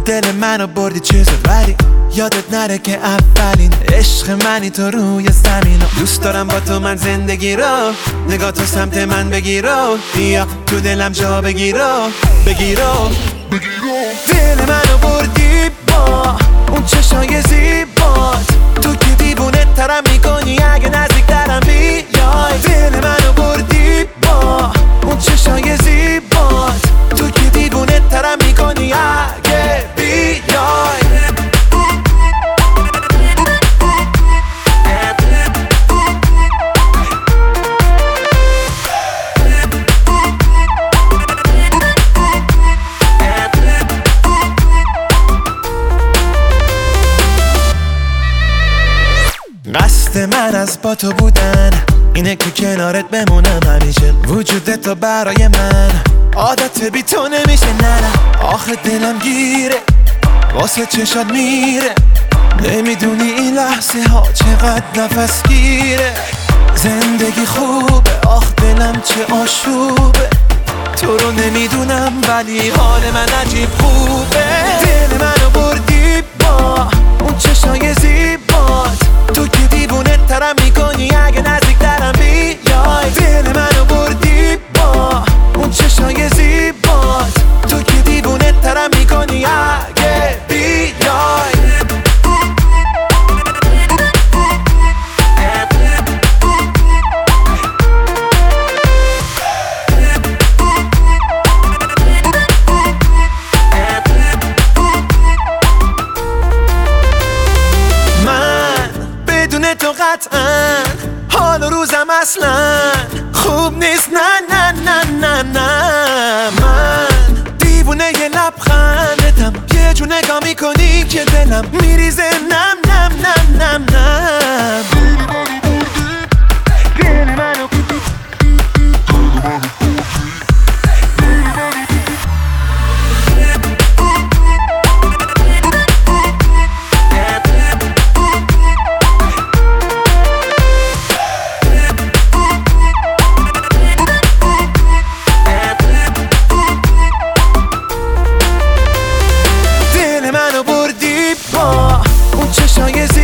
دل منو بردی چیزت ولی یادت نره که اولین عشق منی تو روی زمین. دوست دارم با تو من زندگی رو، نگاه تو سمت من بگیرو، بیا تو دلم جا بگیرو. دل منو بردی با اون چشای زیبات، تو که دیوونه ترم میکنی اگه نزدیک ترم بیای. دل منو بردی با اون چشای زیبات، تو که دیوونه ترم میکنی اگه بیای. قصد من از با تو بودن اینه که کنارت بمونم همیشه. وجودت تو برای من عادت بی تو نمیشه. نه آخه دلم گیره واسه چشات میره، نمیدونی این لحظه ها چقدر نفس گیره. زندگی خوبه آخ دلم چه آشوبه، تو رو نمیدونم ولی حال من عجیب خوبه. دل منو بردی با اون چشای زیبات، تو که دیوونه ترم میکنی اگه نزدیک ترم بیای. دل منو بردی با اون چشای زیبات، تو که دیوونه ترم میکنی اگه بیای. تو قطعا حال و روزم اصلا خوب نیست. نه من دیوونه یه لبخندتم، یه جو نگاه میکنی که دلم میریزه نم. چشای